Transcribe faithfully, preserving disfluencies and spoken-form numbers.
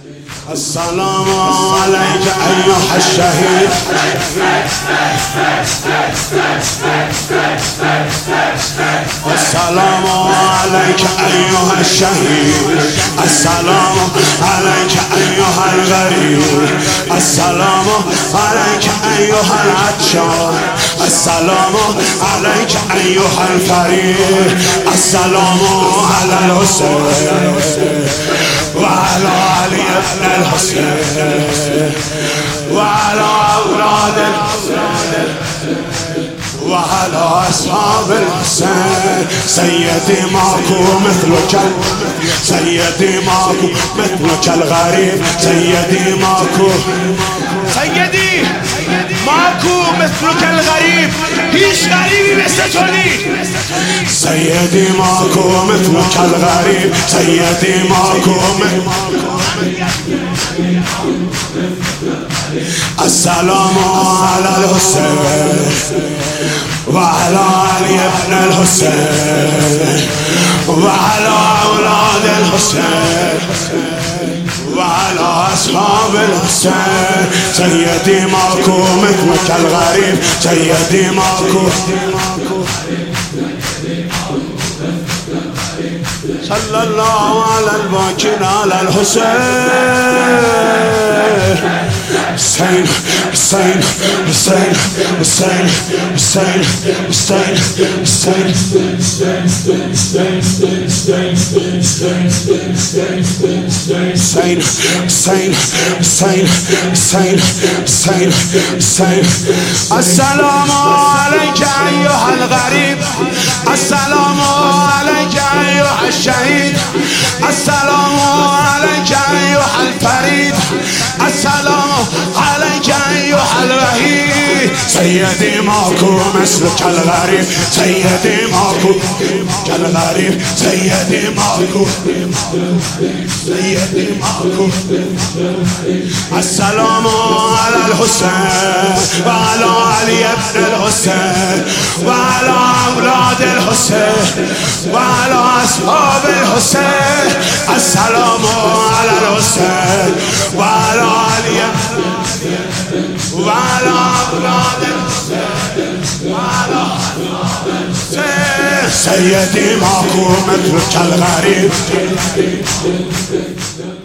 السلام عليك أيها الشهيد. السلام عليك أيها الشهيد. السلام عليك أيها الغريب. السلام عليك أيها العطشان. السلام عليك أيها الفريد. السلام على الحسين وعلى علي بن الحسين وعلى أولاد الحسين وعلى أصحاب الحسين. سيدي ماكو مثلك، سيدي ماكو مثلك الغريب. سيدي ماكو، سيدي ماكو مثلك الغريب. هیچ غریبی مثل تو نیست. سيدي ماكو مثلك الغريب. سيدي ماكو السلام على الحسين وعلى علي بن الحسين وعلى أولاد الحسين وعلى أصحاب الحسين. سيدي ماكو مثلك الغريب. سيدي ماكو. صلى الله على الباكين على الحسين. حسين حسين حسين حسين حسين حسين حسين حسين حسين حسين حسين حسين حسين. السلام عليك أيها الغريب. السلام عليك أيها الشهيد. السلام عليك أيها الفريد. السلام عليك أيها الرهيب. سيدي ماكو مثلك الغريب. سيدي ماكو كالغريب. سيدي ماكو، سيدي ماكو. السلام على الحسين وعلى علي بن الحسين وعلى أولاد الحسين وعلى أصحاب الحسين. السلام على الحسين وعلى علي وعلى أولاد الحسين وعلى أصحاب الحسين. سيدي ماكو مثلك الغريب.